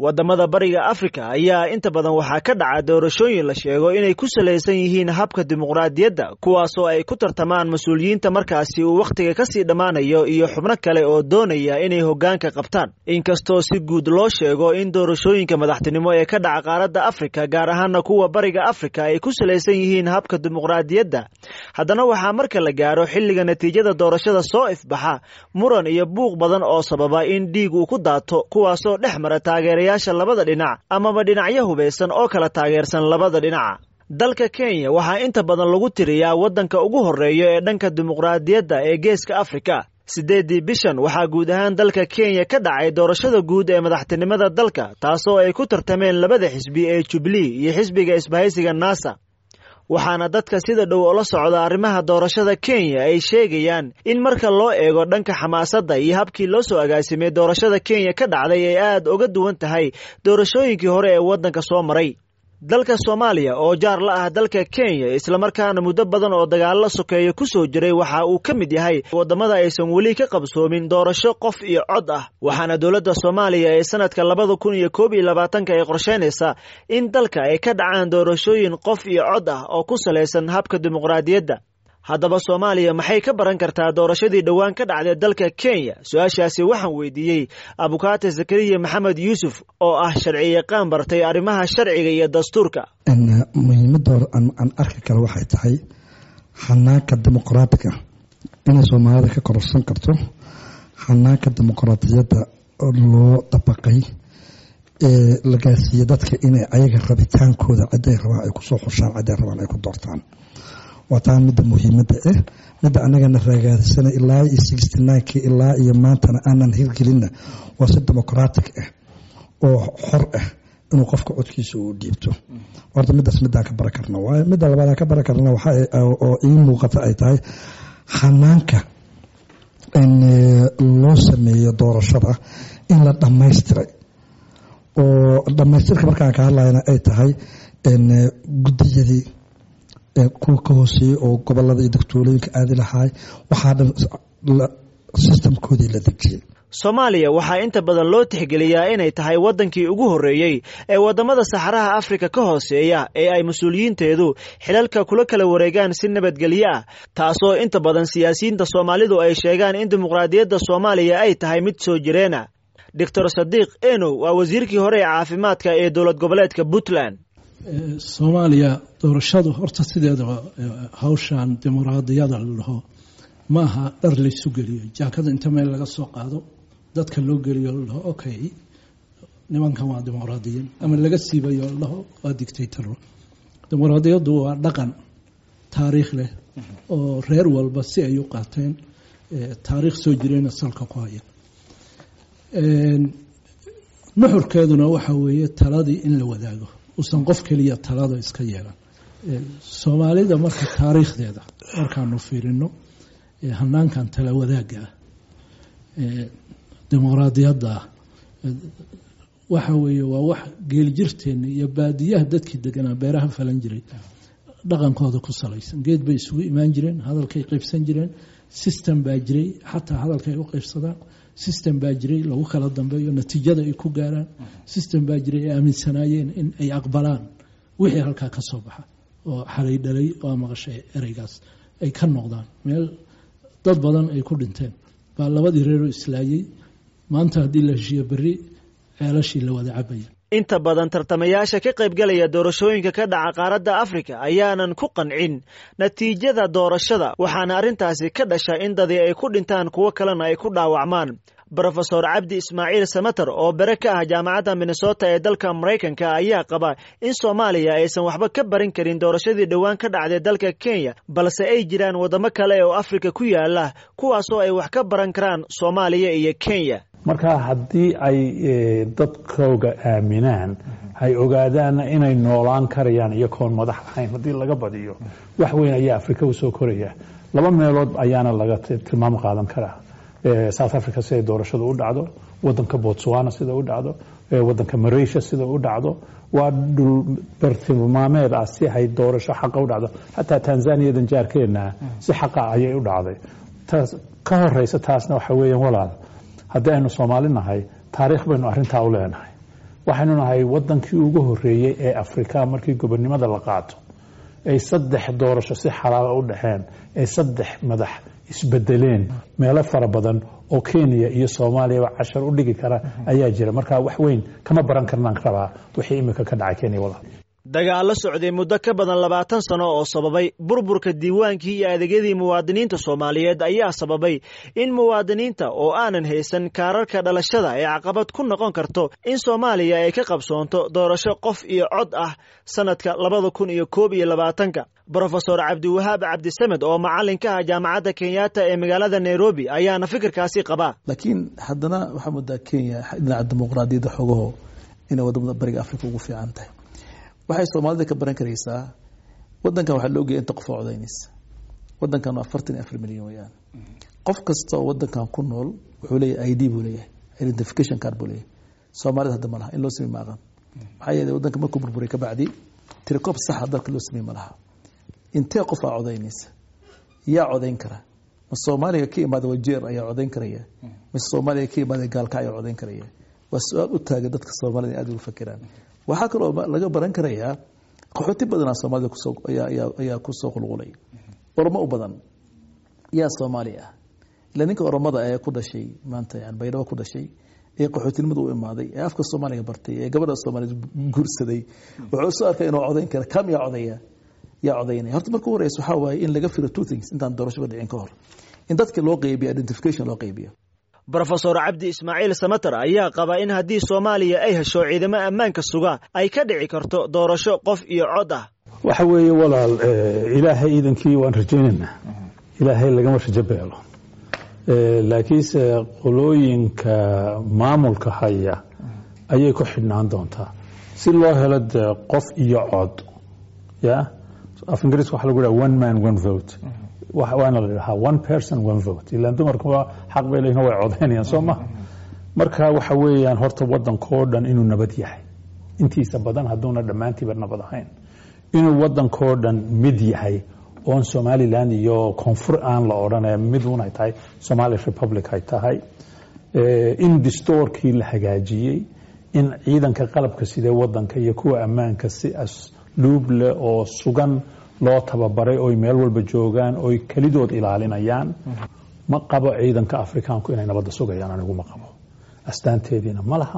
wadamada bariga Afrika ayaa inta badan waxaa ka dhaca doorashooyin la sheego inay ku saleysan yihiin habka dimuqraadiyadda kuwaas oo ay ku tartamaan mas'uuliyiinta markaasi uu waqtiga ka sii dhamaanayo iyo xubno kale oo doonaya inay hoggaanka qabtaan inkastoo si guud loo sheego in doorashooyinka madaxtinimo ee ka dhaca qaaradda Afrika gaar ahaan kuwa bariga Afrika ay ku saleysan yihiin habka dimuqraadiyadda haddana waxaa marka la gaaro xilliga natiijada doorashada soo ifbaxa muran iyo buuq badan oo sababa in dhiig uu ku daato kuwaas oo dhex mara taageerayaasha labada dhinac amaba dhinacyo hubeysan oo kala taageersan labada dhinac dalka Kenya waxaa inta badan lagu tiriyaa wadanka ugu horeeya ee dhanka dimuqraadiyadda ee geeska Afrika 8 bishan waxaa guud ahaan dalka Kenya ka dhacay doorashada guud ee madaxtinimada dalka taasoo ay ku tartameen labada xisbi ee Jubilee iyo xisbiga isbahaysiga NASA waxaana dadka sida dhow ula socda arrimaha doorashada Kenya ay sheegayaan in marka loo eego dhanka xamaasadda iyo habkii loo soo agaasimay doorashada Kenya ka dhacday ay aad uga duwan tahay doorashooyinkii hore ee wadanka soo maray dalka Soomaaliya oo jaar la ah dalka Kenya isla markaana muddo badan oo dagaal sokeeyo ku soo jiray waxa uu ka mid yahay wadamada aysan wali ka qabsoomin doorasho qof iyo cod ah waxaana dawladda Soomaaliya ee sanadka 2021 ay qorsheynaysaa in dalka ay ka dhacaan doorashooyin qof iyo cod ah oo ku saleysan habka dimuqraadiyadda haddaba Soomaaliya maxay ka baran kartaa doorashadii dhawaan ka dhacday dalka Kenya su'aashaasi waxaan weydiiyay Abukaate Zakariya Maxamed Yuusuf oo ah sharciyaqaan bartay arrimaha sharciga iyo dastuurka muhiimadda aan arki karo waxay tahay xanaanka dimuqraadiga inay Soomaalida ka kororsan karto xanaanka dimuqraadiyadda loo dabaqay la gaarsiiyay dadka inay ayaga rabitaankooda ciday rabaan ay ku soo xushaan ciday rabaan ay ku doortaan wataan mid muhiimada ah mid anagana raagaadsan ilaa 69 ilaa iyo maantana aanan hirgelina waa si dimuqraadic ah oo xor ah inuu qofka codkiisa u dhiibto horta midaas midaan ka barakarna waa mid labaad ka barakarna waxa oo in muuqata ay tahay xanaanka in loo sameeyo doorashada in la dhameystiray oo dhamaystirka markaan ka hadlayna ay tahay in gudiyadii kuwa ka hooseeyay oo gobolada iyo degtooyinka aadi lahaay waxaa dhan systemkoodii la dejiyay Soomaaliya waxaa inta badan loo tixgeliyaa inay tahay wadankii ugu horeeyay ee wadamada Saxaraha Afrika ka hooseeya ee ay mas'uuliyiinteedu xilalka kula kala wareegaan si nabadgelyo ah taasoo inta badan siyaasiyiinta Soomaalidu ay sheegaan in dimuqraadiyadda Soomaaliya ay tahay mid soo jireena Dr. Sadiq Eno waa wasiirkii hore ee caafimaadka ee dawlad goboleedka Puntland Soomaaliya doorashadu horta sideedaba hawshan dimuqraadiyadda laho maaha dhar la isu geliyo jaakada inta meel laga soo qaado dadka loo geliyo laho okay nimankan waa dimuqraadiyiin ama laga siibayo laho waa dictator dimuqraadiyaddu waa dhaqan taariikh leh oo reer walba si ay u qaateen taariikh soo jireen salka ku haya nuxurkeeduna waxa weeye taladii in la wadaago usan qof kaliya talada iska yeelan Soomaalida marka taariikhdeeda markaanu fiirino hanaankan tala wadaaga dimuqraadiyadda waxa weeye waa wax geel jirteen iyo baadiyaha dadkii deganaa beeraha falan jiray dhaqankooda ku salaysan geed bay isugu imaan jireen hadalkay qaybsan jireen system baa jiray xataa hadalkay u qaybsadaan system baa jiray lagu kala dambeeyo natiijada ay ku gaaraan system baa jiray ay aaminsanaayeen in ay aqbalaan wixii halka ka soo baxa oo xalay dhalay oo maqashay ereygaas ay ka noqdaan meel dad badan ay ku dhinteen baa labadii reer islaayay maanta hadii la heshiiyo bari ceelashii la wada cabaya inta badan tartamayaasha ka qayb galaya doorashooyinka ka dhaca qaaradda Afrika ayaanan ku qancin natiijada doorashada waxaana arintaasi ka dhashay in dadii ay ku dhintaan kuwa kalena ay ku dhaawacmaan Professor Abdi Ismail Samatar oo bare ka ah jaamacadda Minnesota ee dalka Mareykanka ayaa qaba in Soomaaliya aysan waxba ka barin karin doorashadii dhawaan ka dhacday dalka Kenya balse ay jiraan wadamo kale oo Afrika ku yaala kuwaas oo ay wax ka baran karaan Soomaaliya iyo Kenya marka haddii ay dadkooga aaminaan ay ogaadaan inay noolaan karayaan iyagoon madax ahayn haddii laga badiyo wax weyn ayaa Afrika u soo koraya laba meelood ayaana laga tilmaam qaadan karaa South Africa sida doorashadu u dhacdo wadanka Botswana sida u dhacdo wadanka Malaysia sida u dhacdo waa dhul bartilmaameed ah si ay doorasho xaq u dhacdo hatta Tanzania dan jaarkeena si xaq ah ayay u dhacday taas ka horeysa taasna waxa weeyaan walaal haddii aynu Soomaali nahay taariikh baynu arintaa u leenahay waxaynu nahay wadankii ugu horeeyey ee Afrika markii gobonimada la qaato ay 3 doorasho si xalaal u dhaxeen ay 3 madax isbedeleen meelo fara badan oo Kenya iyo Soomaaliya cashar u dhigi kara ayaa jira marka wax weyn kama baran karnaan rabaa wixii imika ka dhacay Kenya walaal dagaalo socday muddo ka badan 20 sano oo sababay burburka diiwaankii iyo adeegyadii muwaadiniinta Soomaaliyeed ayaa sababay in muwaadiniinta oo aanan haysan kaararka dhalashada ay caqabad ku noqon karto in Soomaaliya ay ka qabsoonto doorasho qof iyo cod ah sanadka 2021 Professor Cabdiwahaab Cabdisamed oo macalinka ah jaamacadda Kenyatta ee magaalada Nairobi ayaana fikirkaasi qaba laakiin haddana waxa muddo Kenya dhinaca dimuqraadiyadda xogaho inay wadamada bariga Afrika ugu fiican tahay waxay Soomaalida ka baran karaysaa wadankan waxa loo geeyay inta qof codeynaysa wadankan 44 milyan weeyaan qof kasta oo wadankan ku nool wuxuu leeyahay ID buu leeyahay identification card buu leeyahay Soomaalida hadda ma laha in loo sameeyo maadan maxay yeelay wadanka markuu burburay ka bacdi tirkoob sax ah dalka loo sameeyo ma laha intee qof codeynaysa yaa codeyn kara ma Soomaaliga ka imaado wajeer ayaa codeyn karaya ma Soomaaliga ka imaado gaalka ayaa codeyn karaya waa su'aal u taagan dadka Soomaalida aad ugu fakiraan waxa kale oo laga baran karayaa qaxooti badan Soomaalida ku soo ayaa ku soo qulqulay ormo u badan yaa Soomaaliya ila ninka oromada ay ku dhashay maanta yaan baydhabo ku dhashay ee qaxootinimadu u imaaday ee afka Soomaaliga bartay ee gabadha Soomaalida guursaday wuxuu soo arkay inuu codeyn karo kam yaa codeeya yaa codeynay horta markuu horeeyay waxa waaye in laga firo two things intaan doorasho dhicin ka hor in dadka loo qaybiyo identification loo qaybiyo Professor Cabdi Ismaaciil Samatar ayaa qaba in haddii Soomaaliya ay hesho ciidamo ammaanka suga ay ka dhici karto doorasho qof iyo cod ah waxa weeye walaal ilaahay iidankii waan rajaynaynaa ilaahay lagama rajabeelo laakiinse qolooyinka maamulka haya ayay ku xidhnaan doontaa si loo helo qof iyo cod ya af Ingiriiska waxa lagu yiraahdaa one man one vote waxaana la yiraahdaa one person one vote ilaa dumarku xaq bay leeyihiin way codeynayaan Soomaa marka waxa weeyaan horta wadankoo dhan inuu nabad yahay intiisa badan haduuna dhamaantiiba nabad ahayn inuu wadankoo dhan mid yahay oo Somaliland iyo koonfur aan la oranay mid una tahay Somali Republic ay tahay in distorkii la hagaajiyay in ciidanka qalabka sida wadanka iyo kuwa ammaanka si asluuble oo sugan loo tababaray oo meel walba joogan oo kalidood ilaalinayaan ma qabo ciidanka Afrikaanku inay nabad sugayaan anigu ma qabo astaanteedina ma laha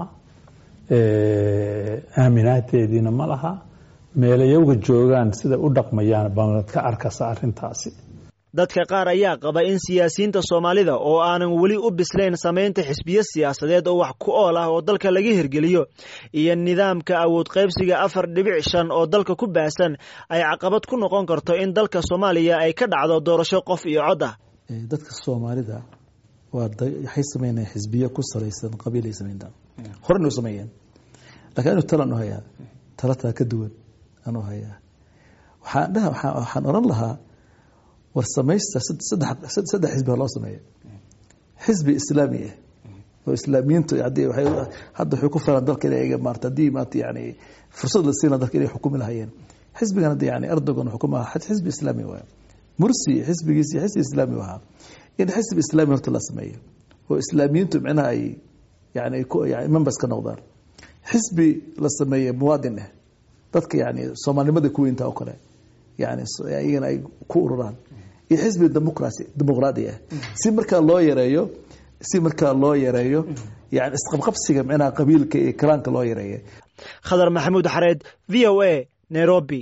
aaminaateedina ma laha meelayaga joogan sida u dhaqmayaan baan ka arkasa arintaasi dadka qaar ayaa qaba in siyaasiyiinta Soomaalida oo aanan wali u bislayn sameynta xisbiyo siyaasadeed oo wax ku ool ah oo dalka laga hirgeliyo iyo nidaamka awood qaybsiga 4.5 oo dalka ku baasan ay caqabad ku noqon karto in dalka Soomaaliya ay ka dhacdo doorasho qof iyo cod ah dadka Soomaalida waxay sameeyeen xisbiyo ku salaysan qabiil ay sameeyeen horna u sameeyeen laakiin talano haya talata ka duwan anoo haya waxaan oran lahaa war samaysta saddex xisbi loo sameeyo xisbi islaami ah oo islaamiyiintu hadda wuxuu ku filan dalka inay maarta diimaad yani fursad la siina dalka inay xukumi lahaayeen xisbigan hadda yani Erdogan xukumaha xisbi islaami waa Mursi xisbigiisa xisbi islaami waa in xisbi islaami horta la sameeyo oo islaamiyiintu macnaha ay yani members ka noqdaan xisbi la sameeyo muwaadin ah dadka yani Soomaalinimada ku inta oo kale yani ayagana ay ku ururaan iyo xisbi dimuqraadi ah si marka loo yareeyo yani isqabqabsiga macnaha qabiilka iyo kalaanka loo yareeyo Khadar Maxamuud Xareed VOA Nairobi